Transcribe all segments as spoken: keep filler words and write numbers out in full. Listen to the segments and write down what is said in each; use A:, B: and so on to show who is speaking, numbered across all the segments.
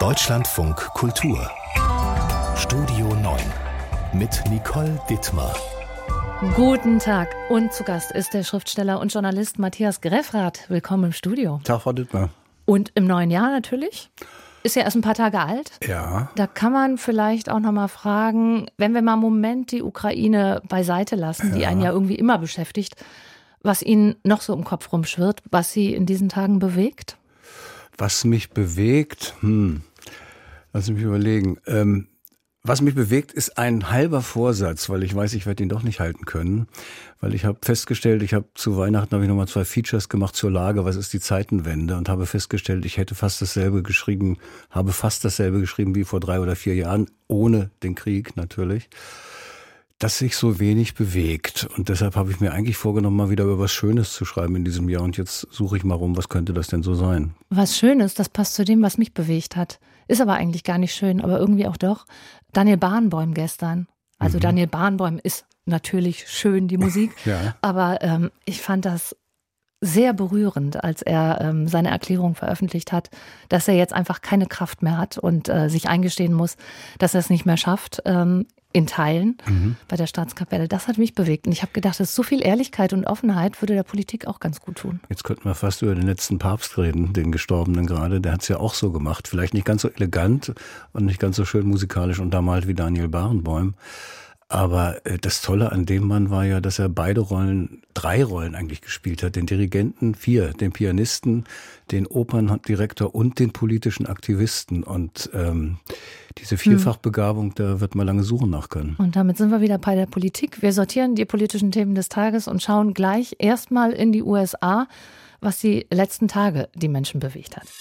A: Deutschlandfunk Kultur Studio neun mit Nicole Dittmar.
B: Guten Tag. Und zu Gast ist der Schriftsteller und Journalist Matthias Greffrath. Willkommen im Studio.
C: Tag, Frau Dittmar.
B: Und im neuen Jahr natürlich. Ist ja erst ein paar Tage alt.
C: Ja.
B: Da kann man vielleicht auch noch mal fragen, wenn wir mal einen Moment die Ukraine beiseite lassen, die
C: ja.
B: einen ja irgendwie immer beschäftigt, was Ihnen noch so im Kopf rumschwirrt, was Sie in diesen Tagen bewegt?
C: Was mich bewegt? Hm. Lass mich überlegen. Ähm, was mich bewegt, ist ein halber Vorsatz, weil ich weiß, ich werde ihn doch nicht halten können. Weil ich habe festgestellt, ich habe zu Weihnachten habe ich nochmal zwei Features gemacht zur Lage, was ist die Zeitenwende, und habe festgestellt, ich hätte fast dasselbe geschrieben, habe fast dasselbe geschrieben wie vor drei oder vier Jahren, ohne den Krieg natürlich, dass sich so wenig bewegt. Und deshalb habe ich mir eigentlich vorgenommen, mal wieder über was Schönes zu schreiben in diesem Jahr. Und jetzt suche ich mal rum, was könnte das denn so sein?
B: Was Schönes, das passt zu dem, was mich bewegt hat. Ist aber eigentlich gar nicht schön, aber irgendwie auch doch. Daniel Barenboim gestern. Also mhm. Daniel Barenboim ist natürlich schön, die Musik.
C: Ja.
B: Aber ähm, ich fand das sehr berührend, als er ähm, seine Erklärung veröffentlicht hat, dass er jetzt einfach keine Kraft mehr hat und äh, sich eingestehen muss, dass er es nicht mehr schafft, ähm, in Teilen mhm. bei der Staatskapelle. Das hat mich bewegt. Und ich habe gedacht, dass so viel Ehrlichkeit und Offenheit würde der Politik auch ganz gut tun.
C: Jetzt könnten wir fast über den letzten Papst reden, den Gestorbenen gerade. Der hat es ja auch so gemacht. Vielleicht nicht ganz so elegant und nicht ganz so schön musikalisch untermalt wie Daniel Barenboim. Aber äh, das Tolle an dem Mann war ja, dass er beide Rollen, drei Rollen eigentlich gespielt hat. Den Dirigenten, vier, den Pianisten, den Operndirektor und den politischen Aktivisten. Und ähm, diese Vierfachbegabung, da wird man lange suchen nach können.
B: Und damit sind wir wieder bei der Politik. Wir sortieren die politischen Themen des Tages und schauen gleich erstmal in die U S A, was die letzten Tage die Menschen bewegt hat.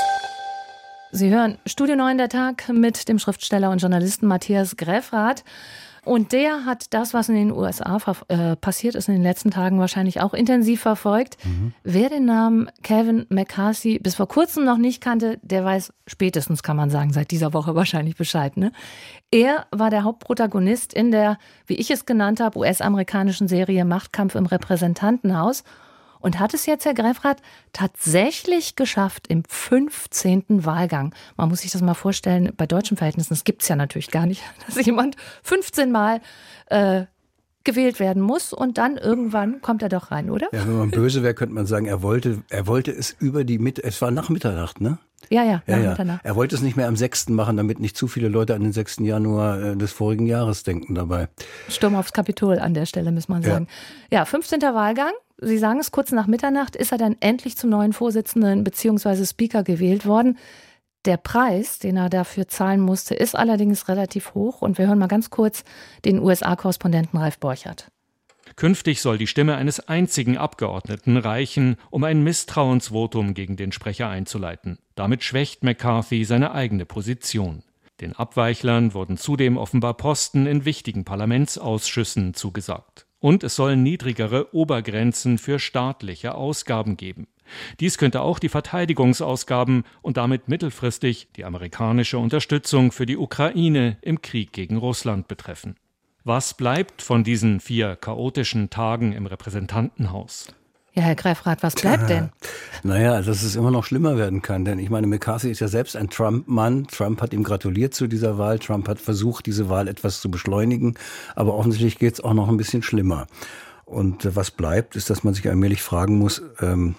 B: Sie hören Studio neun der Tag mit dem Schriftsteller und Journalisten Matthias Greffrath. Und der hat das, was in den U S A äh, passiert ist in den letzten Tagen, wahrscheinlich auch intensiv verfolgt. Mhm. Wer den Namen Kevin McCarthy bis vor kurzem noch nicht kannte, der weiß spätestens, kann man sagen, seit dieser Woche wahrscheinlich Bescheid. Ne? Er war der Hauptprotagonist in der, wie ich es genannt habe, U S-amerikanischen Serie Machtkampf im Repräsentantenhaus. Und hat es jetzt, Herr Greffrath, tatsächlich geschafft im fünfzehnten Wahlgang. Man muss sich das mal vorstellen, bei deutschen Verhältnissen, das gibt es ja natürlich gar nicht, dass jemand fünfzehn Mal äh, gewählt werden muss und dann irgendwann kommt er doch rein, oder?
C: Ja, wenn man böse wäre, könnte man sagen, er wollte, er wollte es über die Mitte, es war nach Mitternacht, ne?
B: Ja, ja,
C: ja,
B: nach
C: ja.
B: Mitternacht.
C: Er wollte es nicht mehr am sechsten machen, damit nicht zu viele Leute an den sechsten Januar äh, des vorigen Jahres denken dabei.
B: Sturm aufs Kapitol an der Stelle, muss man sagen. Ja, ja fünfzehnter Wahlgang. Sie sagen es, kurz nach Mitternacht ist er dann endlich zum neuen Vorsitzenden bzw. Speaker gewählt worden. Der Preis, den er dafür zahlen musste, ist allerdings relativ hoch. Und wir hören mal ganz kurz den U S A-Korrespondenten Ralf Borchert.
D: Künftig soll die Stimme eines einzigen Abgeordneten reichen, um ein Misstrauensvotum gegen den Sprecher einzuleiten. Damit schwächt McCarthy seine eigene Position. Den Abweichlern wurden zudem offenbar Posten in wichtigen Parlamentsausschüssen zugesagt. Und es sollen niedrigere Obergrenzen für staatliche Ausgaben geben. Dies könnte auch die Verteidigungsausgaben und damit mittelfristig die amerikanische Unterstützung für die Ukraine im Krieg gegen Russland betreffen. Was bleibt von diesen vier chaotischen Tagen im Repräsentantenhaus?
B: Ja, Herr Greffrath, was bleibt denn?
C: Naja, dass es immer noch schlimmer werden kann. Denn ich meine, McCarthy ist ja selbst ein Trump-Mann. Trump hat ihm gratuliert zu dieser Wahl. Trump hat versucht, diese Wahl etwas zu beschleunigen. Aber offensichtlich geht es auch noch ein bisschen schlimmer. Und äh, was bleibt, ist, dass man sich allmählich fragen muss, ähm,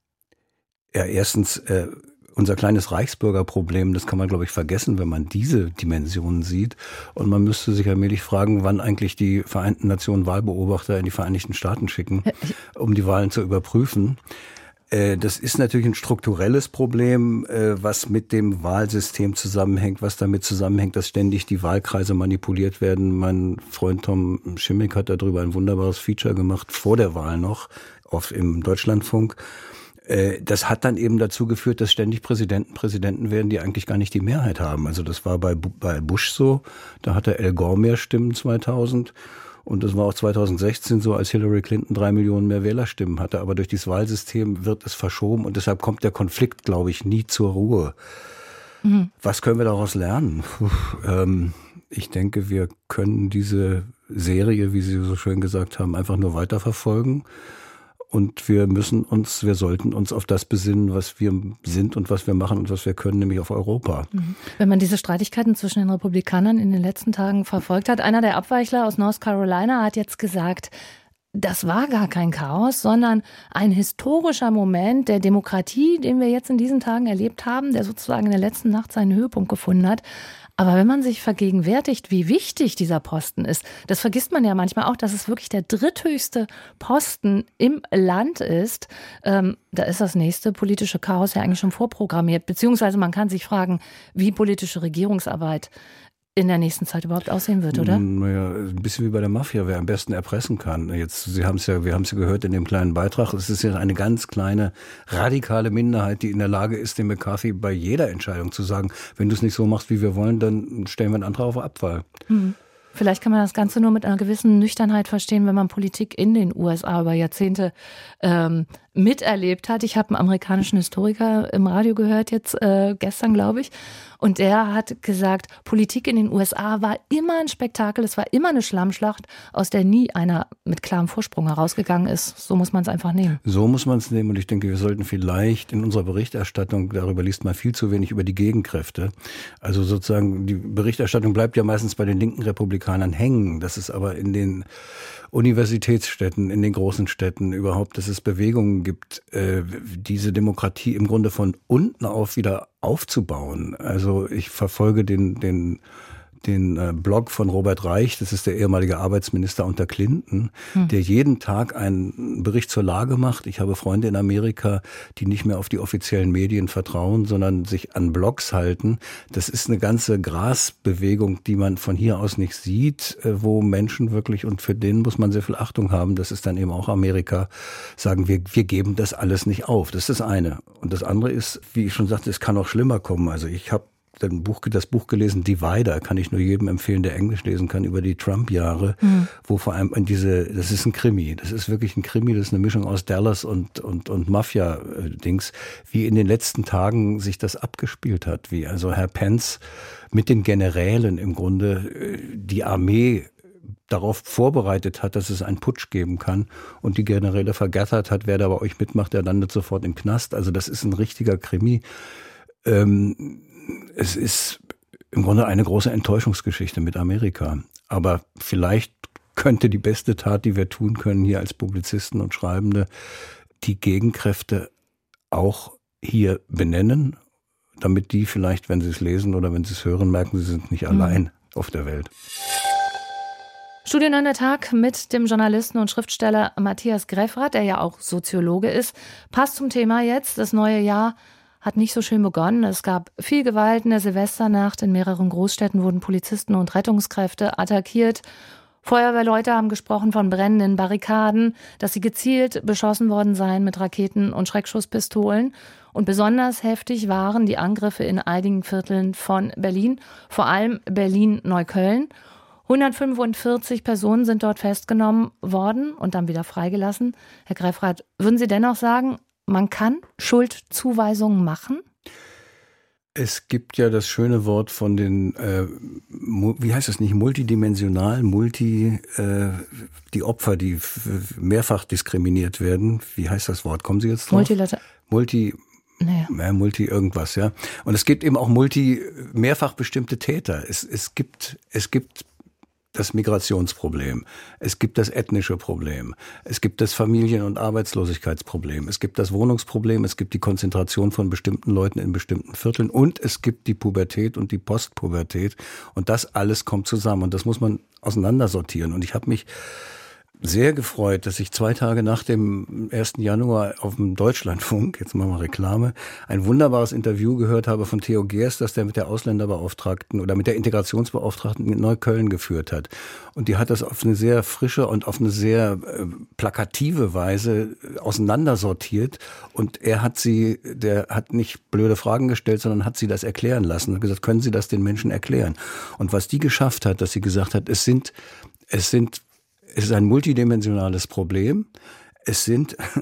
C: ja, erstens, äh, unser kleines Reichsbürgerproblem, das kann man, glaube ich, vergessen, wenn man diese Dimensionen sieht. Und man müsste sich allmählich fragen, wann eigentlich die Vereinten Nationen Wahlbeobachter in die Vereinigten Staaten schicken, um die Wahlen zu überprüfen. Das ist natürlich ein strukturelles Problem, was mit dem Wahlsystem zusammenhängt, was damit zusammenhängt, dass ständig die Wahlkreise manipuliert werden. Mein Freund Tom Schimmick hat darüber ein wunderbares Feature gemacht, vor der Wahl noch, auf, im Deutschlandfunk. Das hat dann eben dazu geführt, dass ständig Präsidenten Präsidenten werden, die eigentlich gar nicht die Mehrheit haben. Also das war bei, bei Bush so, da hatte Al Gore mehr Stimmen zweitausend und das war auch zweitausendsechzehn so, als Hillary Clinton drei Millionen mehr Wählerstimmen hatte. Aber durch dieses Wahlsystem wird es verschoben und deshalb kommt der Konflikt, glaube ich, nie zur Ruhe. Mhm. Was können wir daraus lernen? Puh, ähm, ich denke, wir können diese Serie, wie Sie so schön gesagt haben, einfach nur weiterverfolgen. und wir müssen uns, wir sollten uns auf das besinnen, was wir sind und was wir machen und was wir können, nämlich auf Europa.
B: Wenn man diese Streitigkeiten zwischen den Republikanern in den letzten Tagen verfolgt hat, einer der Abweichler aus North Carolina hat jetzt gesagt, das war gar kein Chaos, sondern ein historischer Moment der Demokratie, den wir jetzt in diesen Tagen erlebt haben, der sozusagen in der letzten Nacht seinen Höhepunkt gefunden hat. Aber wenn man sich vergegenwärtigt, wie wichtig dieser Posten ist, das vergisst man ja manchmal auch, dass es wirklich der dritthöchste Posten im Land ist, ähm, da ist das nächste politische Chaos ja eigentlich schon vorprogrammiert. Beziehungsweise man kann sich fragen, wie politische Regierungsarbeit in der nächsten Zeit überhaupt aussehen wird, oder?
C: Naja, ein bisschen wie bei der Mafia, wer am besten erpressen kann. Jetzt, Sie haben es ja, wir haben es ja gehört in dem kleinen Beitrag, es ist ja eine ganz kleine, radikale Minderheit, die in der Lage ist, dem McCarthy bei jeder Entscheidung zu sagen, wenn du es nicht so machst, wie wir wollen, dann stellen wir einen Antrag auf Abwahl.
B: Hm. Vielleicht kann man das Ganze nur mit einer gewissen Nüchternheit verstehen, wenn man Politik in den U S A über Jahrzehnte ähm, miterlebt hat. Ich habe einen amerikanischen Historiker im Radio gehört, jetzt äh, gestern, glaube ich. Und der hat gesagt, Politik in den U S A war immer ein Spektakel, es war immer eine Schlammschlacht, aus der nie einer mit klarem Vorsprung herausgegangen ist. So muss man es einfach nehmen.
C: So muss man es nehmen und ich denke, wir sollten vielleicht in unserer Berichterstattung, darüber liest man viel zu wenig über die Gegenkräfte. Also sozusagen, die Berichterstattung bleibt ja meistens bei den linken Republikanern hängen. Das ist aber in den Universitätsstädten, in den großen Städten überhaupt, dass es Bewegungen gibt, äh, diese Demokratie im Grunde von unten auf wieder aufzubauen. Also ich verfolge den, den, den äh, Blog von Robert Reich, das ist der ehemalige Arbeitsminister unter Clinton, hm. der jeden Tag einen Bericht zur Lage macht. Ich habe Freunde in Amerika, die nicht mehr auf die offiziellen Medien vertrauen, sondern sich an Blogs halten. Das ist eine ganze Grasbewegung, die man von hier aus nicht sieht, äh, wo Menschen wirklich, und für den muss man sehr viel Achtung haben, das ist dann eben auch Amerika, sagen wir, wir geben das alles nicht auf. Das ist das eine. Und das andere ist, wie ich schon sagte, es kann auch schlimmer kommen. Also ich habe Ein Buch, das Buch gelesen, Divider, kann ich nur jedem empfehlen, der Englisch lesen kann, über die Trump-Jahre, mhm. wo vor allem in diese, das ist ein Krimi, das ist wirklich ein Krimi, das ist eine Mischung aus Dallas und, und, und Mafia-Dings, wie in den letzten Tagen sich das abgespielt hat, wie also Herr Pence mit den Generälen im Grunde die Armee darauf vorbereitet hat, dass es einen Putsch geben kann und die Generäle vergattert hat, wer da bei euch mitmacht, der landet sofort im Knast. Also das ist ein richtiger Krimi. Ähm, Es ist im Grunde eine große Enttäuschungsgeschichte mit Amerika. Aber vielleicht könnte die beste Tat, die wir tun können hier als Publizisten und Schreibende, die Gegenkräfte auch hier benennen, damit die vielleicht, wenn sie es lesen oder wenn sie es hören, merken, sie sind nicht mhm. allein auf der Welt.
B: Studio neun der Tag mit dem Journalisten und Schriftsteller Matthias Greffrath, der ja auch Soziologe ist. Passt zum Thema jetzt, das neue Jahr hat nicht so schön begonnen. Es gab viel Gewalt in der Silvesternacht. In mehreren Großstädten wurden Polizisten und Rettungskräfte attackiert. Feuerwehrleute haben gesprochen von brennenden Barrikaden, dass sie gezielt beschossen worden seien mit Raketen und Schreckschusspistolen. Und besonders heftig waren die Angriffe in einigen Vierteln von Berlin, vor allem Berlin-Neukölln. hundertfünfundvierzig Personen sind dort festgenommen worden und dann wieder freigelassen. Herr Greffrath, würden Sie dennoch sagen, man kann Schuldzuweisungen machen?
C: Es gibt ja das schöne Wort von den, äh, wie heißt das nicht, multidimensional, multi, äh, die Opfer, die f- mehrfach diskriminiert werden. Wie heißt das Wort? Kommen Sie jetzt drauf?
B: Multilater-
C: Multi,
B: naja.
C: ja, multi irgendwas, ja. Und es gibt eben auch multi, mehrfach bestimmte Täter. Es, es gibt, es gibt das Migrationsproblem, es gibt das ethnische Problem, es gibt das Familien- und Arbeitslosigkeitsproblem, es gibt das Wohnungsproblem, es gibt die Konzentration von bestimmten Leuten in bestimmten Vierteln und es gibt die Pubertät und die Postpubertät und das alles kommt zusammen und das muss man auseinandersortieren und ich habe mich sehr gefreut, dass ich zwei Tage nach dem ersten Januar auf dem Deutschlandfunk, jetzt machen wir Reklame, ein wunderbares Interview gehört habe von Theo Geers, das der mit der Ausländerbeauftragten oder mit der Integrationsbeauftragten in Neukölln geführt hat. Und die hat das auf eine sehr frische und auf eine sehr äh, plakative Weise auseinandersortiert. Und er hat sie, der hat nicht blöde Fragen gestellt, sondern hat sie das erklären lassen und gesagt, können Sie das den Menschen erklären? Und was die geschafft hat, dass sie gesagt hat, es sind, es sind Es ist ein multidimensionales Problem. Es sind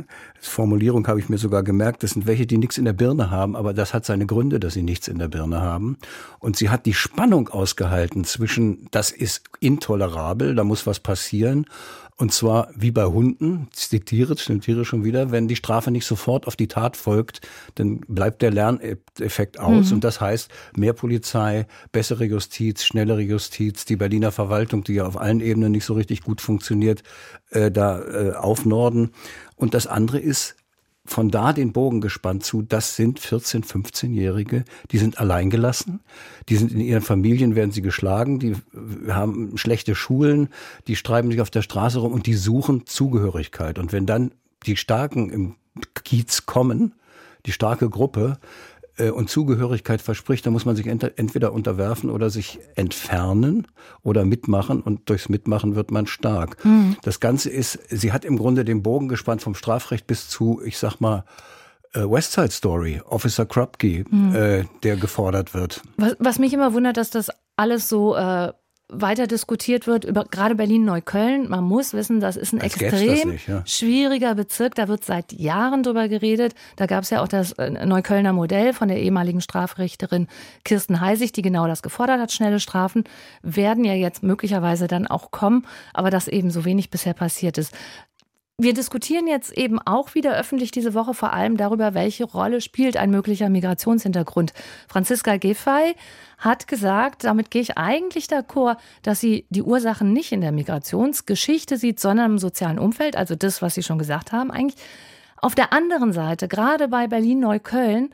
C: Formulierung habe ich mir sogar gemerkt, das sind welche, die nichts in der Birne haben, aber das hat seine Gründe, dass sie nichts in der Birne haben. Und sie hat die Spannung ausgehalten zwischen, das ist intolerabel, da muss was passieren. Und zwar wie bei Hunden, ich zitiere, zitiere schon wieder, wenn die Strafe nicht sofort auf die Tat folgt, dann bleibt der Lerneffekt aus. Mhm. Und das heißt, mehr Polizei, bessere Justiz, schnellere Justiz, die Berliner Verwaltung, die ja auf allen Ebenen nicht so richtig gut funktioniert, äh, da äh, aufnorden. Und das andere ist, von da den Bogen gespannt zu, das sind vierzehn-, fünfzehnjährige, die sind alleingelassen, die sind in ihren Familien, werden sie geschlagen, die haben schlechte Schulen, die treiben sich auf der Straße rum und die suchen Zugehörigkeit. Und wenn dann die Starken im Kiez kommen, die starke Gruppe, und Zugehörigkeit verspricht, dann muss man sich ent- entweder unterwerfen oder sich entfernen oder mitmachen, und durchs Mitmachen wird man stark. Mhm. Das Ganze ist, sie hat im Grunde den Bogen gespannt vom Strafrecht bis zu, ich sag mal, äh, West Side Story, Officer Krupke, mhm. äh, der gefordert wird.
B: Was, was mich immer wundert, dass das alles so äh, weiter diskutiert wird über gerade Berlin-Neukölln. Man muss wissen, das ist ein Als extrem nicht, ja. schwieriger Bezirk. Da wird seit Jahren drüber geredet. Da gab es ja auch das Neuköllner Modell von der ehemaligen Strafrichterin Kirsten Heisig, die genau das gefordert hat. Schnelle Strafen werden ja jetzt möglicherweise dann auch kommen, aber dass eben so wenig bisher passiert ist. Wir diskutieren jetzt eben auch wieder öffentlich diese Woche vor allem darüber, welche Rolle spielt ein möglicher Migrationshintergrund. Franziska Giffey hat gesagt, damit gehe ich eigentlich d'accord, dass sie die Ursachen nicht in der Migrationsgeschichte sieht, sondern im sozialen Umfeld, also das, was Sie schon gesagt haben eigentlich. Auf der anderen Seite, gerade bei Berlin-Neukölln,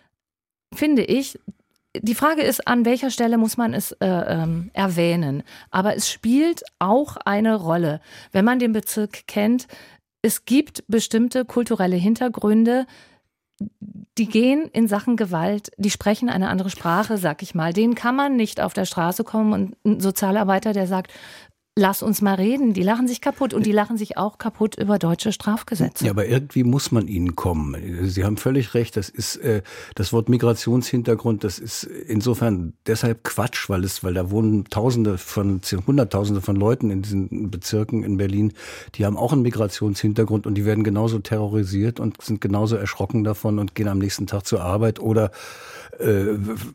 B: finde ich, die Frage ist, an welcher Stelle muss man es äh, ähm, erwähnen. Aber es spielt auch eine Rolle, wenn man den Bezirk kennt. Es gibt bestimmte kulturelle Hintergründe, die gehen in Sachen Gewalt, die sprechen eine andere Sprache, sag ich mal. Denen kann man nicht auf der Straße kommen und ein Sozialarbeiter, der sagt, lass uns mal reden. Die lachen sich kaputt und die lachen sich auch kaputt über deutsche Strafgesetze.
C: Ja, aber irgendwie muss man ihnen kommen. Sie haben völlig recht. Das ist äh, das Wort Migrationshintergrund. Das ist insofern deshalb Quatsch, weil es, weil da wohnen Tausende von, Hunderttausende von Leuten in diesen Bezirken in Berlin. Die haben auch einen Migrationshintergrund und die werden genauso terrorisiert und sind genauso erschrocken davon und gehen am nächsten Tag zur Arbeit oder äh,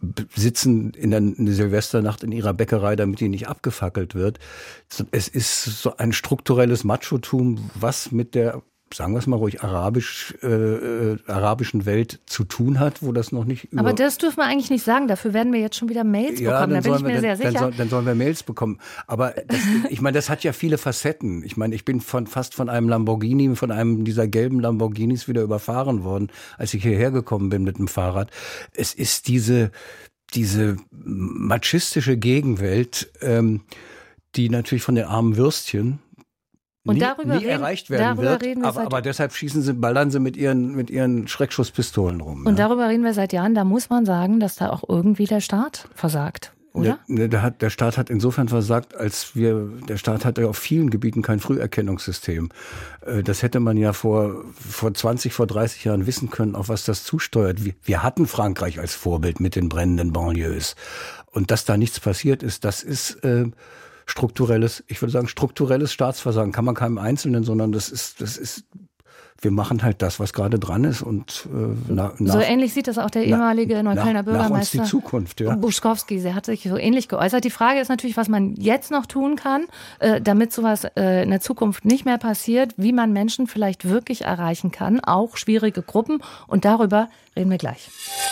C: sitzen in der, in der Silvesternacht in ihrer Bäckerei, damit die nicht abgefackelt wird. Es ist so ein strukturelles Machotum, was mit der, sagen wir es mal ruhig, arabisch, äh, arabischen Welt zu tun hat, wo das noch nicht über...
B: Aber das dürfen wir eigentlich nicht sagen, dafür werden wir jetzt schon wieder Mails
C: ja,
B: bekommen, da bin ich mir
C: wir,
B: sehr
C: dann,
B: sicher.
C: Dann, soll, dann sollen wir Mails bekommen. Aber das, ich meine, das hat ja viele Facetten. Ich meine, ich bin von fast von einem Lamborghini, von einem dieser gelben Lamborghinis wieder überfahren worden, als ich hierher gekommen bin mit dem Fahrrad. Es ist diese, diese machistische Gegenwelt, ähm, die natürlich von den armen Würstchen
B: und
C: nie,
B: darüber
C: nie
B: reden,
C: erreicht werden wird,
B: reden
C: aber, aber deshalb schießen sie, ballern sie mit ihren, mit ihren Schreckschusspistolen rum.
B: Und
C: ja.
B: darüber reden wir seit Jahren, da muss man sagen, dass da auch irgendwie der Staat versagt, oder?
C: Der, der, hat, der Staat hat insofern versagt, als wir, der Staat hatte auf vielen Gebieten kein Früherkennungssystem. Das hätte man ja vor, vor zwanzig, vor dreißig Jahren wissen können, auf was das zusteuert. Wir, wir hatten Frankreich als Vorbild mit den brennenden Banlieues. Und dass da nichts passiert ist, das ist, äh, strukturelles, ich würde sagen, strukturelles Staatsversagen. Kann man keinem Einzelnen, sondern das ist, das ist, wir machen halt das, was gerade dran ist und äh, na, nach,
B: so ähnlich sieht das auch der ehemalige na, Neuköllner nach, Bürgermeister
C: nach uns die Zukunft, ja.
B: Buschkowski. Der hat sich so ähnlich geäußert. Die Frage ist natürlich, was man jetzt noch tun kann, äh, damit sowas äh, in der Zukunft nicht mehr passiert, wie man Menschen vielleicht wirklich erreichen kann, auch schwierige Gruppen. Und darüber reden wir gleich.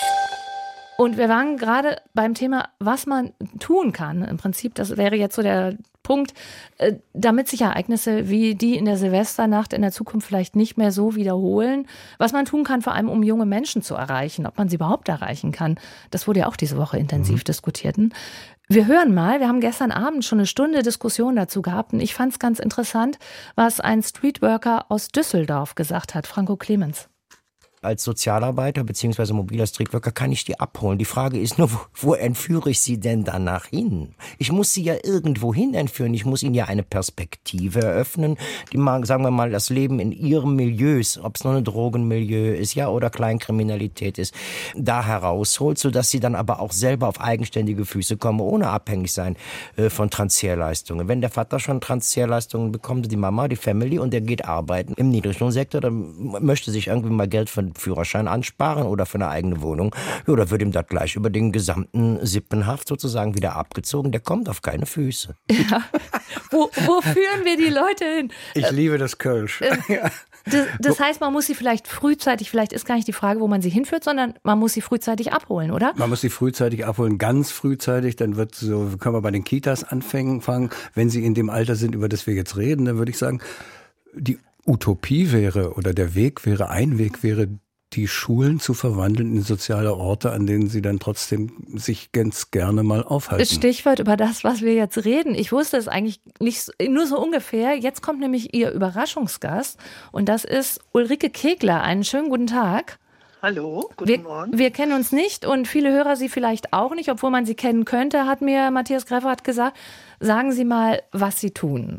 B: Und wir waren gerade beim Thema, was man tun kann. Im Prinzip, das wäre jetzt so der Punkt, damit sich Ereignisse wie die in der Silvesternacht in der Zukunft vielleicht nicht mehr so wiederholen. Was man tun kann, vor allem um junge Menschen zu erreichen, ob man sie überhaupt erreichen kann. Das wurde ja auch diese Woche intensiv mhm. diskutiert. Wir hören mal, wir haben gestern Abend schon eine Stunde Diskussion dazu gehabt und ich fand es ganz interessant, was ein Streetworker aus Düsseldorf gesagt hat, Franco Clemens.
E: als Sozialarbeiter bzw. mobiler Streetworker kann ich die abholen. Die Frage ist nur, wo, wo entführe ich sie denn danach hin? Ich muss sie ja irgendwo hin entführen. Ich muss ihnen ja eine Perspektive eröffnen, die mal, sagen wir mal, das Leben in ihrem Milieus, ob es nur ein Drogenmilieu ist, ja, oder Kleinkriminalität ist, da herausholt, sodass sie dann aber auch selber auf eigenständige Füße kommen, ohne abhängig sein äh, von Transferleistungen. Wenn der Vater schon Transferleistungen bekommt, die Mama, die Family, und der geht arbeiten im Niedriglohnsektor, dann möchte sich irgendwie mal Geld für den Führerschein ansparen oder für eine eigene Wohnung, ja, oder wird ihm das gleich über den gesamten Sippenhaft sozusagen wieder abgezogen. Der kommt auf keine Füße.
B: Ja. Wo, wo führen wir die Leute hin?
C: Ich liebe das Kölsch.
B: Äh, das, das heißt, man muss sie vielleicht frühzeitig, vielleicht ist gar nicht die Frage, wo man sie hinführt, sondern man muss sie frühzeitig abholen, oder?
C: Man muss sie frühzeitig abholen, ganz frühzeitig, dann wird so, können wir bei den Kitas anfangen, wenn sie in dem Alter sind, über das wir jetzt reden, dann würde ich sagen, die Utopie wäre oder der Weg wäre, ein Weg wäre, die Schulen zu verwandeln in soziale Orte, an denen sie dann trotzdem sich ganz gerne mal aufhalten.
B: Stichwort über das, was wir jetzt reden. Ich wusste es eigentlich nicht nur so ungefähr. Jetzt kommt nämlich Ihr Überraschungsgast und das ist Ulrike Kegler. Einen schönen guten Tag.
F: Hallo, guten
B: wir,
F: Morgen.
B: Wir kennen uns nicht und viele Hörer Sie vielleicht auch nicht, obwohl man Sie kennen könnte, hat mir Matthias Greffrath gesagt. Sagen Sie mal, was Sie tun.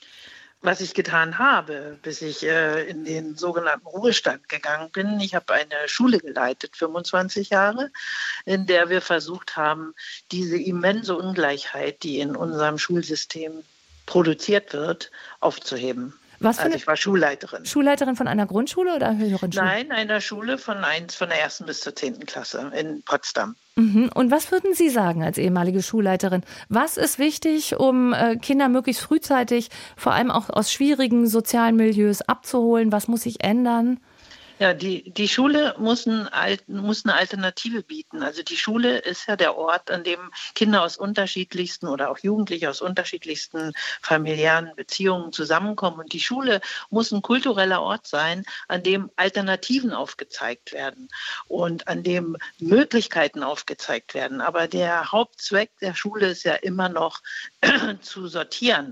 F: Was ich getan habe, bis ich äh, in den sogenannten Ruhestand gegangen bin. Ich habe eine Schule geleitet, fünfundzwanzig Jahre, in der wir versucht haben, diese immense Ungleichheit, die in unserem Schulsystem produziert wird, aufzuheben.
B: Was für
F: also
B: eine
F: ich war Schulleiterin.
B: Schulleiterin von einer Grundschule oder höheren Schule?
F: Nein, einer Schule von, eins, von der ersten bis zur zehnten Klasse in Potsdam.
B: Mhm. Und was würden Sie sagen als ehemalige Schulleiterin? Was ist wichtig, um äh, Kinder möglichst frühzeitig, vor allem auch aus schwierigen sozialen Milieus abzuholen? Was muss sich ändern?
F: Ja, die, die Schule muss, ein, muss eine Alternative bieten. Also die Schule ist ja der Ort, an dem Kinder aus unterschiedlichsten oder auch Jugendliche aus unterschiedlichsten familiären Beziehungen zusammenkommen. Und die Schule muss ein kultureller Ort sein, an dem Alternativen aufgezeigt werden und an dem Möglichkeiten aufgezeigt werden. Aber der Hauptzweck der Schule ist ja immer noch zu sortieren.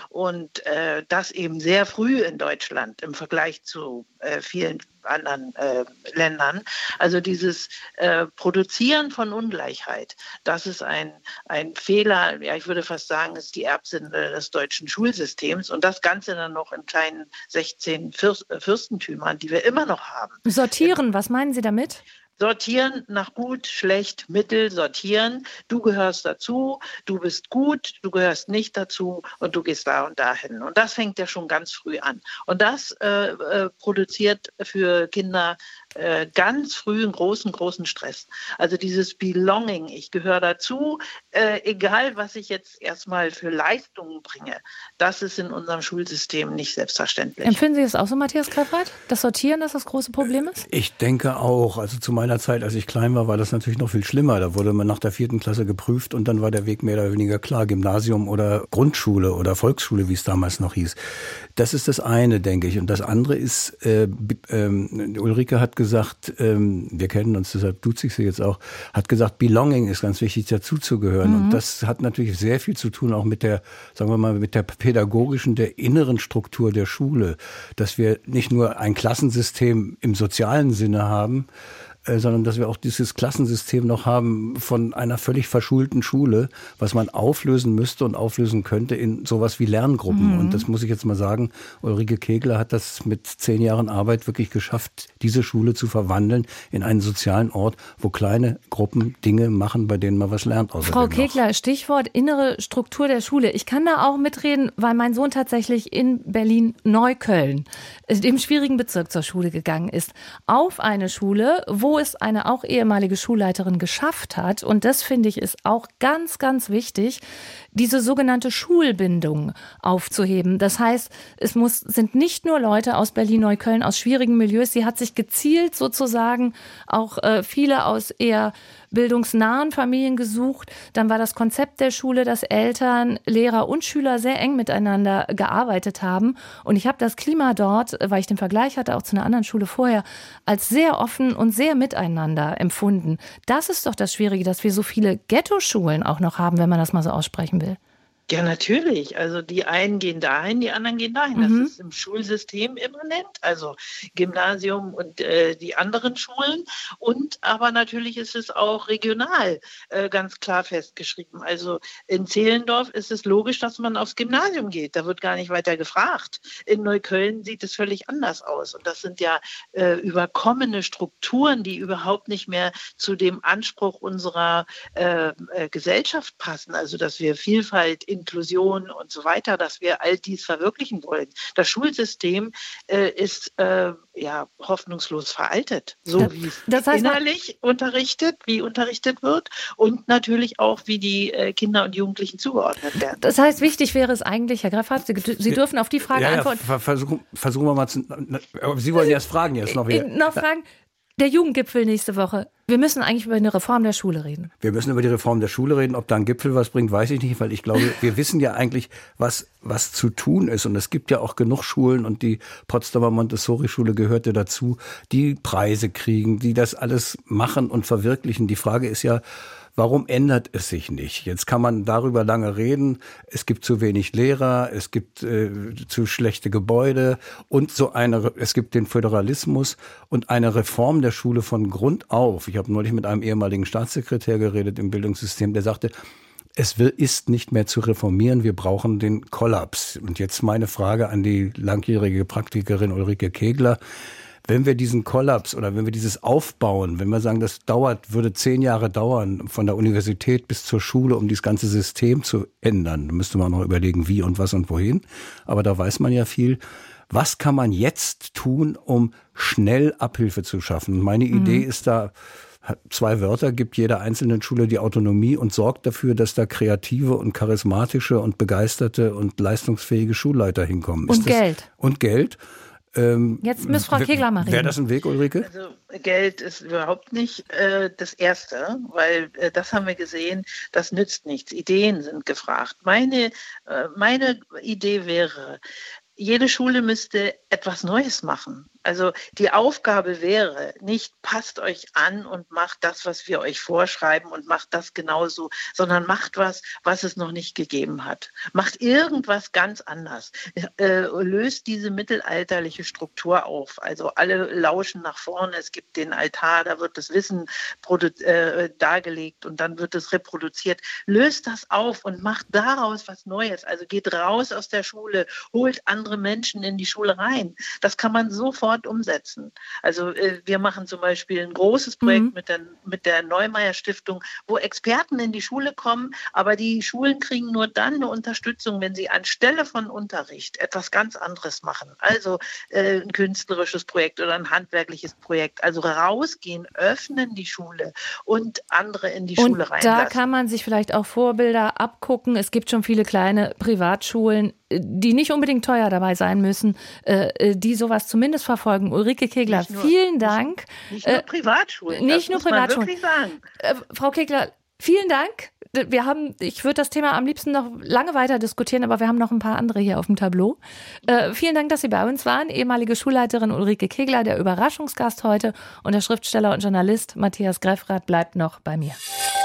F: Und äh, das eben sehr früh in Deutschland im Vergleich zu äh, vielen anderen äh, Ländern. Also dieses äh, Produzieren von Ungleichheit, das ist ein, ein Fehler, ja, ich würde fast sagen, ist die Erbsünde des deutschen Schulsystems. Und das Ganze dann noch in kleinen sechzehn Fürst, Fürstentümern, die wir immer noch haben.
B: Sortieren, was meinen Sie damit?
F: Sortieren nach gut, schlecht, mittel, sortieren. Du gehörst dazu, du bist gut, du gehörst nicht dazu und du gehst da und dahin. Und das fängt ja schon ganz früh an. Und das äh, äh, produziert für Kinder äh, ganz früh einen großen, großen Stress. Also dieses Belonging, ich gehöre dazu, äh, egal was ich jetzt erstmal für Leistungen bringe, das ist in unserem Schulsystem nicht selbstverständlich.
B: Empfinden Sie das auch so, Matthias Greffrath? Das Sortieren, das das große Problem ist?
C: Ich denke auch. Also zu meiner Zeit, als ich klein war, war das natürlich noch viel schlimmer. Da wurde man nach der vierten Klasse geprüft und dann war der Weg mehr oder weniger klar. Gymnasium oder Grundschule oder Volksschule, wie es damals noch hieß. Das ist das eine, denke ich. Und das andere ist, äh, ähm, Ulrike hat gesagt, ähm, wir kennen uns, deshalb tut sich sie jetzt auch, hat gesagt, Belonging ist ganz wichtig, dazuzugehören. Mhm. Und das hat natürlich sehr viel zu tun, auch mit der, sagen wir mal, mit der pädagogischen, der inneren Struktur der Schule. Dass wir nicht nur ein Klassensystem im sozialen Sinne haben, sondern dass wir auch dieses Klassensystem noch haben von einer völlig verschulten Schule, was man auflösen müsste und auflösen könnte in sowas wie Lerngruppen. Mhm. Und das muss ich jetzt mal sagen, Ulrike Kegler hat das mit zehn Jahren Arbeit wirklich geschafft, diese Schule zu verwandeln in einen sozialen Ort, wo kleine Gruppen Dinge machen, bei denen man was lernt.
B: Frau Kegler, Stichwort innere Struktur der Schule. Ich kann da auch mitreden, weil mein Sohn tatsächlich in Berlin-Neukölln, dem schwierigen Bezirk, zur Schule gegangen ist. Auf eine Schule, wo es eine auch ehemalige Schulleiterin geschafft hat, und das finde ich ist auch ganz, ganz wichtig, diese sogenannte Schulbindung aufzuheben. Das heißt, es muss, sind nicht nur Leute aus Berlin-Neukölln, aus schwierigen Milieus, sie hat sich gezielt sozusagen auch äh, viele aus eher bildungsnahen Familien gesucht. Dann war das Konzept der Schule, dass Eltern, Lehrer und Schüler sehr eng miteinander gearbeitet haben. Und ich habe das Klima dort, weil ich den Vergleich hatte, auch zu einer anderen Schule vorher, als sehr offen und sehr miteinander empfunden. Das ist doch das Schwierige, dass wir so viele Ghetto-Schulen auch noch haben, wenn man das mal so aussprechen will.
F: Ja, natürlich. Also die einen gehen dahin, die anderen gehen dahin.
B: Mhm.
F: Das ist im Schulsystem immanent, also Gymnasium und äh, die anderen Schulen. Und aber natürlich ist es auch regional äh, ganz klar festgeschrieben. Also in Zehlendorf ist es logisch, dass man aufs Gymnasium geht. Da wird gar nicht weiter gefragt. In Neukölln sieht es völlig anders aus. Und das sind ja äh, überkommene Strukturen, die überhaupt nicht mehr zu dem Anspruch unserer äh, äh, Gesellschaft passen. Also dass wir Vielfalt, Inklusion und so weiter, dass wir all dies verwirklichen wollen. Das Schulsystem äh, ist äh, ja hoffnungslos veraltet, so
B: das,
F: wie es
B: das heißt,
F: innerlich unterrichtet, wie unterrichtet wird und natürlich auch, wie die äh, Kinder und Jugendlichen zugeordnet werden.
B: Das heißt, wichtig wäre es eigentlich, Herr Greffrath, Sie, Sie dürfen auf die Frage
C: ja, ja,
B: antworten.
C: Versuchen, versuchen wir mal zu. Aber Sie wollen erst fragen jetzt noch wieder.
B: Noch fragen. Der Jugendgipfel nächste Woche. Wir müssen eigentlich über eine Reform der Schule reden.
C: Wir müssen über die Reform der Schule reden. Ob da ein Gipfel was bringt, weiß ich nicht, weil ich glaube, wir wissen ja eigentlich, was, was zu tun ist. Und es gibt ja auch genug Schulen und die Potsdamer Montessori-Schule gehörte dazu, die Preise kriegen, die das alles machen und verwirklichen. Die Frage ist ja, warum ändert es sich nicht? Jetzt kann man darüber lange reden. Es gibt zu wenig Lehrer, es gibt äh, zu schlechte Gebäude und so eine. Es gibt den Föderalismus und eine Reform der Schule von Grund auf. Ich habe neulich mit einem ehemaligen Staatssekretär geredet im Bildungssystem, der sagte, es will, ist nicht mehr zu reformieren. Wir brauchen den Kollaps. Und jetzt meine Frage an die langjährige Praktikerin Ulrike Kegler. Wenn wir diesen Kollaps oder wenn wir dieses Aufbauen, wenn wir sagen, das dauert, würde zehn Jahre dauern, von der Universität bis zur Schule, um dieses ganze System zu ändern, müsste man noch überlegen, wie und was und wohin. Aber da weiß man ja viel. Was kann man jetzt tun, um schnell Abhilfe zu schaffen? Meine mhm. Idee ist da, zwei Wörter, gibt jeder einzelnen Schule die Autonomie und sorgt dafür, dass da kreative und charismatische und begeisterte und leistungsfähige Schulleiter hinkommen.
B: Und
C: ist das,
B: Geld.
C: Und Geld.
B: Jetzt muss Frau Kegler mal reden.
C: Wäre das ein Weg, Ulrike?
F: Also Geld ist überhaupt nicht äh, das Erste, weil äh, das haben wir gesehen, das nützt nichts. Ideen sind gefragt. Meine, äh, meine Idee wäre, jede Schule müsste etwas Neues machen. Also die Aufgabe wäre nicht, passt euch an und macht das, was wir euch vorschreiben und macht das genauso, sondern macht was, was es noch nicht gegeben hat. Macht irgendwas ganz anders. Äh, löst diese mittelalterliche Struktur auf. Also alle lauschen nach vorne, es gibt den Altar, da wird das Wissen produ- äh, dargelegt und dann wird es reproduziert. Löst das auf und macht daraus was Neues. Also geht raus aus der Schule, holt andere Menschen in die Schule rein. Das kann man sofort umsetzen. Also äh, wir machen zum Beispiel ein großes Projekt mhm. mit der, mit der Neumeier Stiftung, wo Experten in die Schule kommen, aber die Schulen kriegen nur dann eine Unterstützung, wenn sie anstelle von Unterricht etwas ganz anderes machen. Also äh, ein künstlerisches Projekt oder ein handwerkliches Projekt. Also rausgehen, öffnen die Schule und andere in die
B: und
F: Schule reinlassen.
B: Da kann man sich vielleicht auch Vorbilder abgucken. Es gibt schon viele kleine Privatschulen, die nicht unbedingt teuer dabei sein müssen, äh, die sowas zumindest verfolgen. Ulrike Kegler, nur, vielen Dank.
F: Nicht, nicht nur Privatschulen,
B: äh,
F: das
B: nicht nur
F: muss
B: Privatschulen.
F: man wirklich sagen.
B: Äh, Frau Kegler, vielen Dank. Wir haben, ich würde das Thema am liebsten noch lange weiter diskutieren, aber wir haben noch ein paar andere hier auf dem Tableau. Äh, vielen Dank, dass Sie bei uns waren. Ehemalige Schulleiterin Ulrike Kegler, der Überraschungsgast heute, und der Schriftsteller und Journalist Matthias Greffrath bleibt noch bei mir.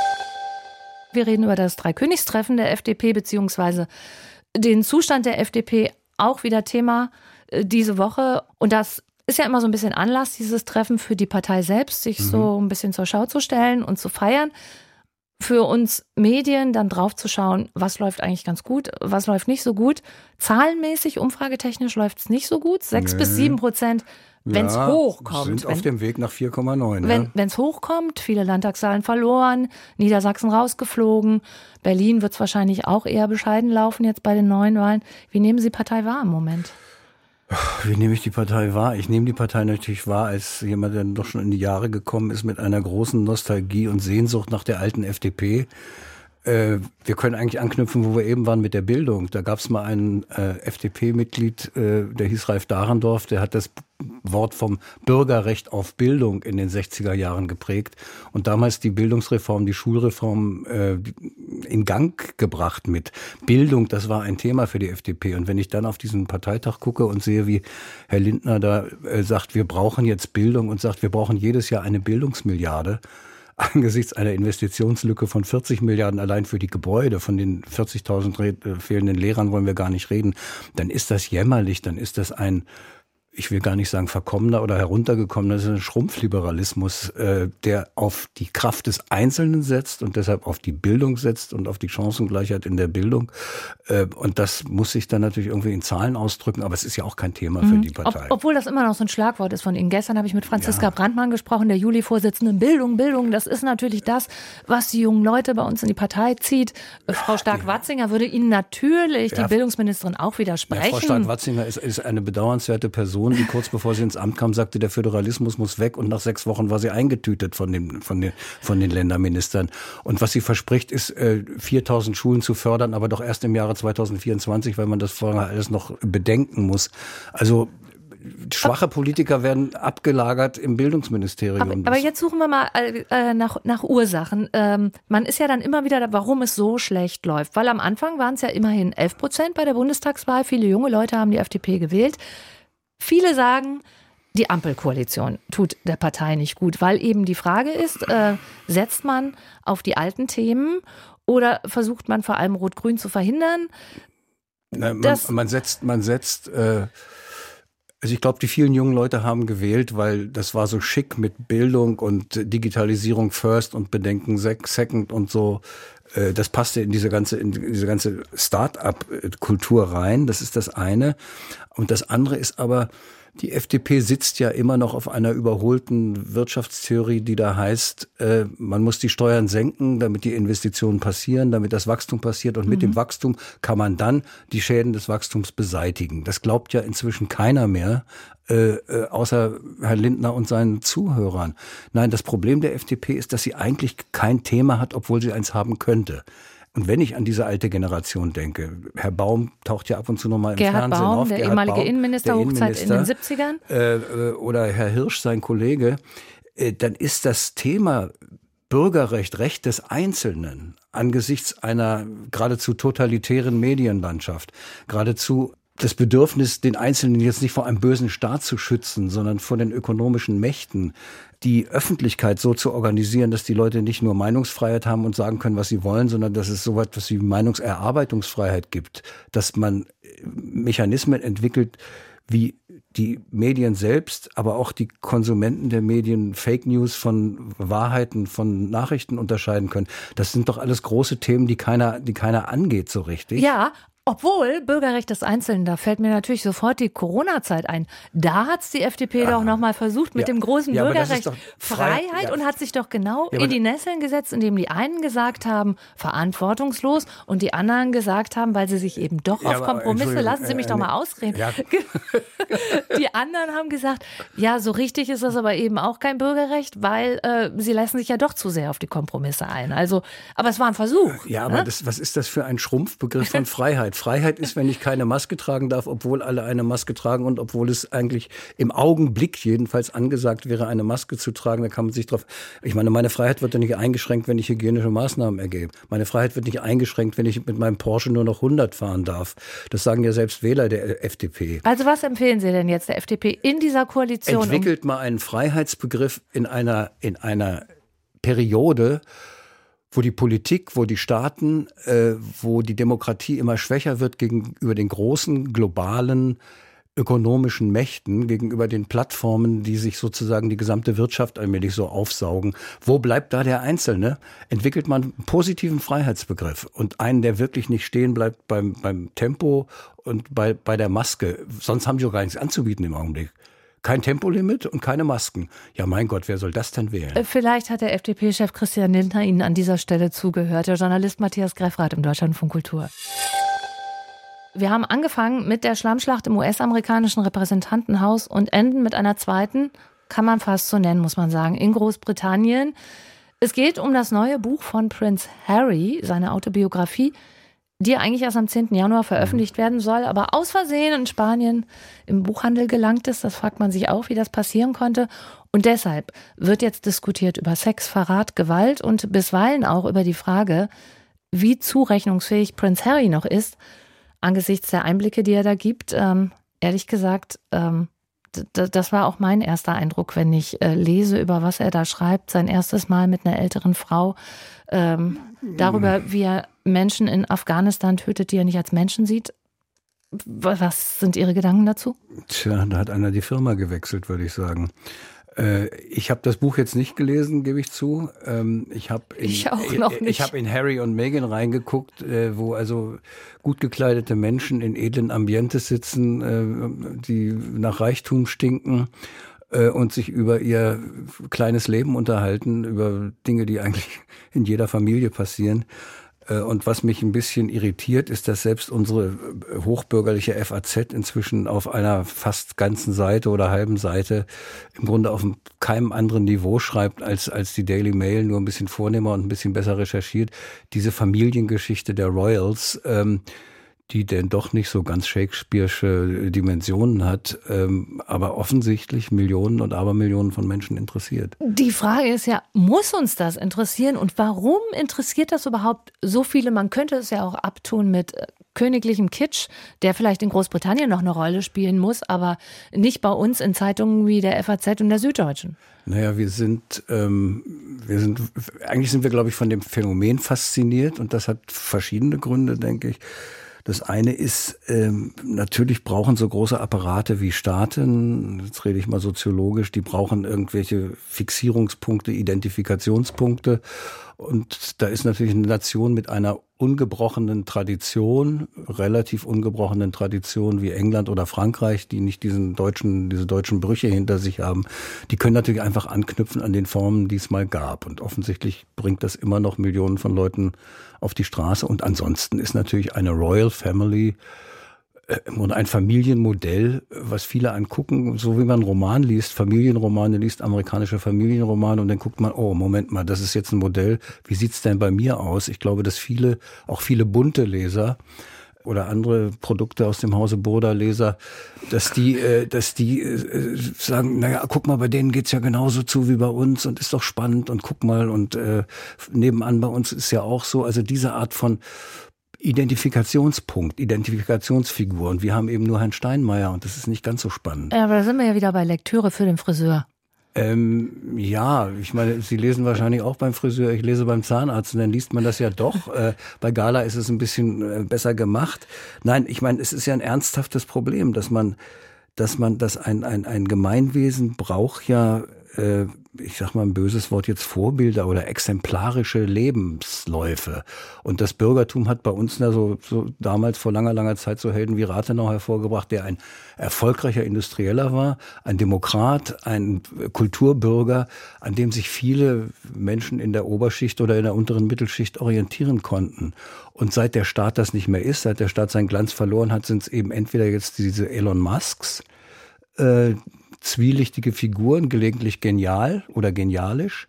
B: Wir reden über das Dreikönigstreffen der F D P beziehungsweise den Zustand der F D P, auch wieder Thema äh, diese Woche. Und das ist ja immer so ein bisschen Anlass, dieses Treffen für die Partei selbst, sich mhm. so ein bisschen zur Schau zu stellen und zu feiern. Für uns Medien dann drauf zu schauen, was läuft eigentlich ganz gut, was läuft nicht so gut. Zahlenmäßig, umfragetechnisch läuft es nicht so gut. Sechs nee. bis sieben Prozent, wenn es ja, hochkommt.
C: sind auf
B: wenn,
C: dem Weg nach vier Komma neun.
B: Wenn
C: ja.
B: es hochkommt, viele Landtagswahlen verloren, Niedersachsen rausgeflogen. Berlin wird es wahrscheinlich auch eher bescheiden laufen jetzt bei den neuen Wahlen. Wie nehmen Sie Partei wahr im Moment?
C: Wie nehme ich die Partei wahr? Ich nehme die Partei natürlich wahr als jemand, der doch schon in die Jahre gekommen ist mit einer großen Nostalgie und Sehnsucht nach der alten F D P. Äh, wir können eigentlich anknüpfen, wo wir eben waren mit der Bildung. Da gab es mal einen äh, F D P-Mitglied, äh, der hieß Ralf Dahrendorf, der hat das Wort vom Bürgerrecht auf Bildung in den sechziger Jahren geprägt und damals die Bildungsreform, die Schulreform äh, in Gang gebracht mit. Bildung, das war ein Thema für die F D P. Und wenn ich dann auf diesen Parteitag gucke und sehe, wie Herr Lindner da äh, sagt, wir brauchen jetzt Bildung und sagt, wir brauchen jedes Jahr eine Bildungsmilliarde, angesichts einer Investitionslücke von vierzig Milliarden allein für die Gebäude, von den vierzigtausend re- fehlenden Lehrern wollen wir gar nicht reden, dann ist das jämmerlich, dann ist das ein, ich will gar nicht sagen verkommener oder heruntergekommener, das ist ein Schrumpfliberalismus, äh, der auf die Kraft des Einzelnen setzt und deshalb auf die Bildung setzt und auf die Chancengleichheit in der Bildung. Äh, und das muss sich dann natürlich irgendwie in Zahlen ausdrücken, aber es ist ja auch kein Thema für die Partei.
B: Ob, obwohl das immer noch so ein Schlagwort ist von Ihnen. Gestern habe ich mit Franziska
C: Ja.
B: Brandmann gesprochen, der Juli-Vorsitzenden. Bildung, Bildung, das ist natürlich das, was die jungen Leute bei uns in die Partei zieht. Frau Stark-Watzinger würde Ihnen natürlich,
C: Ja.
B: die Bildungsministerin, auch widersprechen.
C: Ja, Frau Stark-Watzinger ist, ist eine bedauernswerte Person, die kurz bevor sie ins Amt kam, sagte, der Föderalismus muss weg und nach sechs Wochen war sie eingetütet von den, von den, von den Länderministern. Und was sie verspricht, ist, äh, viertausend Schulen zu fördern, aber doch erst im Jahre zweitausendvierundzwanzig, weil man das vorher alles noch bedenken muss. Also, schwache Politiker werden abgelagert im Bildungsministerium.
B: Aber, aber jetzt suchen wir mal äh, nach, nach Ursachen. Ähm, man ist ja dann immer wieder, warum es so schlecht läuft. Weil am Anfang waren es ja immerhin elf Prozent bei der Bundestagswahl. Viele junge Leute haben die F D P gewählt. Viele sagen, die Ampelkoalition tut der Partei nicht gut, weil eben die Frage ist, äh, setzt man auf die alten Themen oder versucht man vor allem Rot-Grün zu verhindern?
C: Na, man, man setzt, man setzt, äh, also ich glaube, die vielen jungen Leute haben gewählt, weil das war so schick mit Bildung und Digitalisierung first und Bedenken second und so. Das passte in diese ganze, in diese ganze Start-up-Kultur rein. Das ist das eine. Und das andere ist aber, die F D P sitzt ja immer noch auf einer überholten Wirtschaftstheorie, die da heißt, äh, man muss die Steuern senken, damit die Investitionen passieren, damit das Wachstum passiert. Und mit mhm. dem Wachstum kann man dann die Schäden des Wachstums beseitigen. Das glaubt ja inzwischen keiner mehr, äh, äh, außer Herr Lindner und seinen Zuhörern. Nein, das Problem der F D P ist, dass sie eigentlich kein Thema hat, obwohl sie eins haben könnte. Und wenn ich an diese alte Generation denke, Herr Baum taucht ja ab und zu nochmal im
B: Gerhard
C: Fernsehen
B: Baum,
C: auf.
B: der
C: Gerhard
B: ehemalige
C: Baum,
B: Innenminister,
C: der
B: Hochzeit
C: Innenminister,
B: in den siebzigern.
C: Äh, oder Herr Hirsch, sein Kollege, äh, dann ist das Thema Bürgerrecht, Recht des Einzelnen angesichts einer geradezu totalitären Medienlandschaft, geradezu das Bedürfnis, den Einzelnen jetzt nicht vor einem bösen Staat zu schützen, sondern vor den ökonomischen Mächten, die Öffentlichkeit so zu organisieren, dass die Leute nicht nur Meinungsfreiheit haben und sagen können, was sie wollen, sondern dass es so etwas wie Meinungserarbeitungsfreiheit gibt, dass man Mechanismen entwickelt, wie die Medien selbst, aber auch die Konsumenten der Medien Fake News von Wahrheiten, von Nachrichten unterscheiden können. Das sind doch alles große Themen, die keiner, die keiner angeht so richtig.
B: Ja, obwohl Bürgerrecht des Einzelnen, da fällt mir natürlich sofort die Corona-Zeit ein. Da hat es die F D P ah. doch nochmal versucht mit ja. dem großen ja, Bürgerrecht Freiheit ja. und hat sich doch genau ja, in die Nesseln gesetzt, indem die einen gesagt haben, verantwortungslos und die anderen gesagt haben, weil sie sich eben doch ja, auf Kompromisse, lassen Sie mich äh, doch mal ausreden. Ja. Die anderen haben gesagt, ja, so richtig ist das aber eben auch kein Bürgerrecht, weil äh, sie lassen sich ja doch zu sehr auf die Kompromisse ein. Also, aber es war ein Versuch.
C: Ja, aber
B: ne?
C: das, was ist das für ein Schrumpfbegriff von Freiheit? Freiheit ist, wenn ich keine Maske tragen darf, obwohl alle eine Maske tragen und obwohl es eigentlich im Augenblick jedenfalls angesagt wäre, eine Maske zu tragen. Da kann man sich drauf. Ich meine, meine Freiheit wird ja nicht eingeschränkt, wenn ich hygienische Maßnahmen ergebe. Meine Freiheit wird nicht eingeschränkt, wenn ich mit meinem Porsche nur noch hundert fahren darf. Das sagen ja selbst Wähler der F D P.
B: Also was empfehlen Sie denn jetzt der F D P in dieser Koalition?
C: Entwickelt um mal einen Freiheitsbegriff in einer, in einer Periode, wo die Politik, wo die Staaten, äh, wo die Demokratie immer schwächer wird gegenüber den großen, globalen, ökonomischen Mächten, gegenüber den Plattformen, die sich sozusagen die gesamte Wirtschaft allmählich so aufsaugen. Wo bleibt da der Einzelne? Entwickelt man einen positiven Freiheitsbegriff und einen, der wirklich nicht stehen bleibt beim, beim Tempo und bei, bei der Maske. Sonst haben sie doch gar nichts anzubieten im Augenblick. Kein Tempolimit und keine Masken. Ja, mein Gott, wer soll das denn wählen?
B: Vielleicht hat der F D P-Chef Christian Lindner Ihnen an dieser Stelle zugehört. Der Journalist Matthias Greffrath im Deutschlandfunk Kultur. Wir haben angefangen mit der Schlammschlacht im U S-amerikanischen Repräsentantenhaus und enden mit einer zweiten, kann man fast so nennen, muss man sagen, in Großbritannien. Es geht um das neue Buch von Prinz Harry, seine Autobiografie, die eigentlich erst am zehnten Januar veröffentlicht werden soll, aber aus Versehen in Spanien im Buchhandel gelangt ist. Das fragt man sich auch, wie das passieren konnte. Und deshalb wird jetzt diskutiert über Sex, Verrat, Gewalt und bisweilen auch über die Frage, wie zurechnungsfähig Prinz Harry noch ist, angesichts der Einblicke, die er da gibt. Ähm, ehrlich gesagt, ähm, das war auch mein erster Eindruck, wenn ich äh, lese, über was er da schreibt. Sein erstes Mal mit einer älteren Frau. Ähm, darüber, wie er Menschen in Afghanistan tötet, die er nicht als Menschen sieht. Was sind Ihre Gedanken dazu?
C: Tja, da hat einer die Firma gewechselt, würde ich sagen. Äh, ich habe das Buch jetzt nicht gelesen, gebe ich zu. Ähm, ich habe in,
B: ich auch noch nicht.
C: Ich habe in Harry und Meghan reingeguckt, äh, wo also gut gekleidete Menschen in edlen Ambientes sitzen, äh, die nach Reichtum stinken äh, und sich über ihr kleines Leben unterhalten, über Dinge, die eigentlich in jeder Familie passieren. Und was mich ein bisschen irritiert, ist, dass selbst unsere hochbürgerliche F A Z inzwischen auf einer fast ganzen Seite oder halben Seite im Grunde auf keinem anderen Niveau schreibt als als die Daily Mail, nur ein bisschen vornehmer und ein bisschen besser recherchiert. Diese Familiengeschichte der Royals, ähm, die denn doch nicht so ganz Shakespeare'sche Dimensionen hat, ähm, aber offensichtlich Millionen und Abermillionen von Menschen interessiert.
B: Die Frage ist ja, muss uns das interessieren und warum interessiert das überhaupt so viele? Man könnte es ja auch abtun mit königlichem Kitsch, der vielleicht in Großbritannien noch eine Rolle spielen muss, aber nicht bei uns in Zeitungen wie der F A Z und der Süddeutschen.
C: Naja, wir sind, ähm, wir sind, eigentlich sind wir, glaube ich, von dem Phänomen fasziniert und das hat verschiedene Gründe, denke ich. Das eine ist, ähm, natürlich brauchen so große Apparate wie Staaten, jetzt rede ich mal soziologisch, die brauchen irgendwelche Fixierungspunkte, Identifikationspunkte. Und da ist natürlich eine Nation mit einer ungebrochenen Tradition, relativ ungebrochenen Tradition wie England oder Frankreich, die nicht diesen deutschen, diese deutschen Brüche hinter sich haben, die können natürlich einfach anknüpfen an den Formen, die es mal gab. Und offensichtlich bringt das immer noch Millionen von Leuten auf die Straße. Und ansonsten ist natürlich eine Royal Family und ein Familienmodell, was viele angucken, so wie man einen Roman liest, Familienromane liest, amerikanische Familienromane und dann guckt man, oh, Moment mal, das ist jetzt ein Modell, wie sieht's denn bei mir aus? Ich glaube, dass viele, auch viele bunte Leser oder andere Produkte aus dem Hause Burda Leser, dass die, äh, dass die äh, sagen, naja, guck mal, bei denen geht's ja genauso zu wie bei uns und ist doch spannend und guck mal und äh, nebenan bei uns ist ja auch so, also diese Art von Identifikationspunkt, Identifikationsfigur. Und wir haben eben nur Herrn Steinmeier und das ist nicht ganz so spannend.
B: Ja, aber da sind wir ja wieder bei Lektüre für den Friseur.
C: Ähm, ja, ich meine, Sie lesen wahrscheinlich auch beim Friseur, ich lese beim Zahnarzt und dann liest man das ja doch. Äh, bei Gala ist es ein bisschen äh, besser gemacht. Nein, ich meine, es ist ja ein ernsthaftes Problem, dass man, dass man, dass ein, ein, ein Gemeinwesen braucht ja, äh, ich sag mal ein böses Wort jetzt, Vorbilder oder exemplarische Lebensläufe. Und das Bürgertum hat bei uns na so, so damals vor langer, langer Zeit so Helden wie Rathenau hervorgebracht, der ein erfolgreicher Industrieller war, ein Demokrat, ein Kulturbürger, an dem sich viele Menschen in der Oberschicht oder in der unteren Mittelschicht orientieren konnten. Und seit der Staat das nicht mehr ist, seit der Staat seinen Glanz verloren hat, sind es eben entweder jetzt diese Elon Musks, äh, zwielichtige Figuren, gelegentlich genial oder genialisch,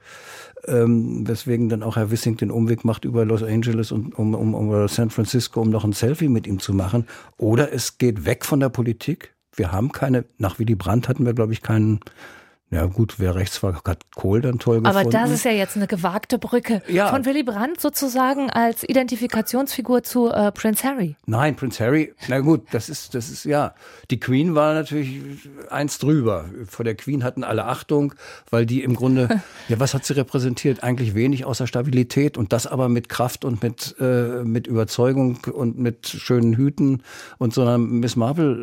C: ähm, weswegen dann auch Herr Wissing den Umweg macht über Los Angeles und um, um, um San Francisco, um noch ein Selfie mit ihm zu machen. Oder es geht weg von der Politik. Wir haben keine, nach Willy Brandt hatten wir, glaube ich, keinen. Ja gut, wer rechts war, hat Kohl dann toll gefunden.
B: Aber das ist ja jetzt eine gewagte Brücke.
C: Ja.
B: Von Willy Brandt sozusagen als Identifikationsfigur zu äh, Prince Harry.
C: Nein, Prince Harry, na gut, das ist, das ist, ja. Die Queen war natürlich eins drüber. Vor der Queen hatten alle Achtung, weil die im Grunde, ja, was hat sie repräsentiert? Eigentlich wenig außer Stabilität und das aber mit Kraft und mit, äh, mit Überzeugung und mit schönen Hüten und so einer Miss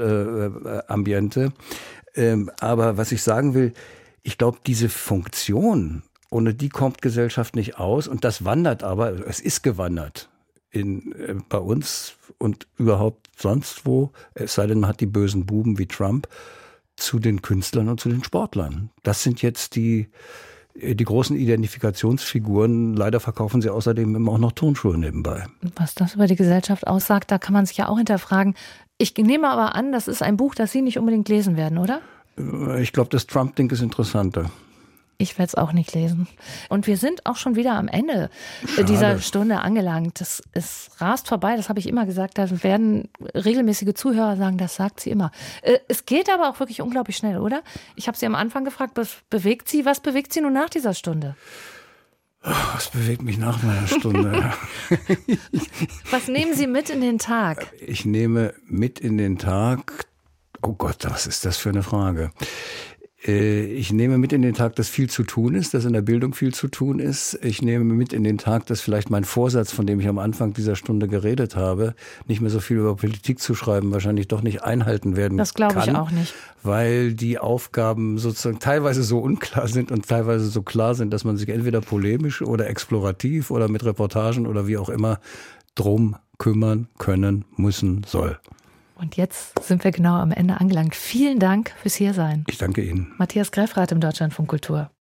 C: Marple-Ambiente. Äh, ähm, aber was ich sagen will, ich glaube, diese Funktion, ohne die kommt Gesellschaft nicht aus. Und das wandert aber, es ist gewandert in, äh, bei uns und überhaupt sonst wo. Es sei denn, man hat die bösen Buben wie Trump zu den Künstlern und zu den Sportlern. Das sind jetzt die, die großen Identifikationsfiguren. Leider verkaufen sie außerdem immer auch noch Turnschuhe nebenbei.
B: Was das über die Gesellschaft aussagt, da kann man sich ja auch hinterfragen. Ich nehme aber an, das ist ein Buch, das Sie nicht unbedingt lesen werden, oder?
C: Ich glaube, das Trump-Ding ist interessanter.
B: Ich werde es auch nicht lesen. Und wir sind auch schon wieder am Ende Schade. dieser Stunde angelangt. Das, es rast vorbei, das habe ich immer gesagt. Da werden regelmäßige Zuhörer sagen, das sagt sie immer. Es geht aber auch wirklich unglaublich schnell, oder? Ich habe Sie am Anfang gefragt, was bewegt Sie? Was bewegt Sie nun nach dieser Stunde?
C: Was bewegt mich nach meiner Stunde?
B: Was nehmen Sie mit in den Tag?
C: Ich nehme mit in den Tag Oh Gott, was ist das für eine Frage? Ich nehme mit in den Tag, dass viel zu tun ist, dass in der Bildung viel zu tun ist. Ich nehme mit in den Tag, dass vielleicht mein Vorsatz, von dem ich am Anfang dieser Stunde geredet habe, nicht mehr so viel über Politik zu schreiben, wahrscheinlich doch nicht einhalten werden kann.
B: Das glaube ich auch nicht.
C: Weil die Aufgaben sozusagen teilweise so unklar sind und teilweise so klar sind, dass man sich entweder polemisch oder explorativ oder mit Reportagen oder wie auch immer drum kümmern können, müssen, soll.
B: Und jetzt sind wir genau am Ende angelangt. Vielen Dank fürs Hiersein.
C: Ich danke Ihnen.
B: Matthias Greffrath im Deutschlandfunk Kultur.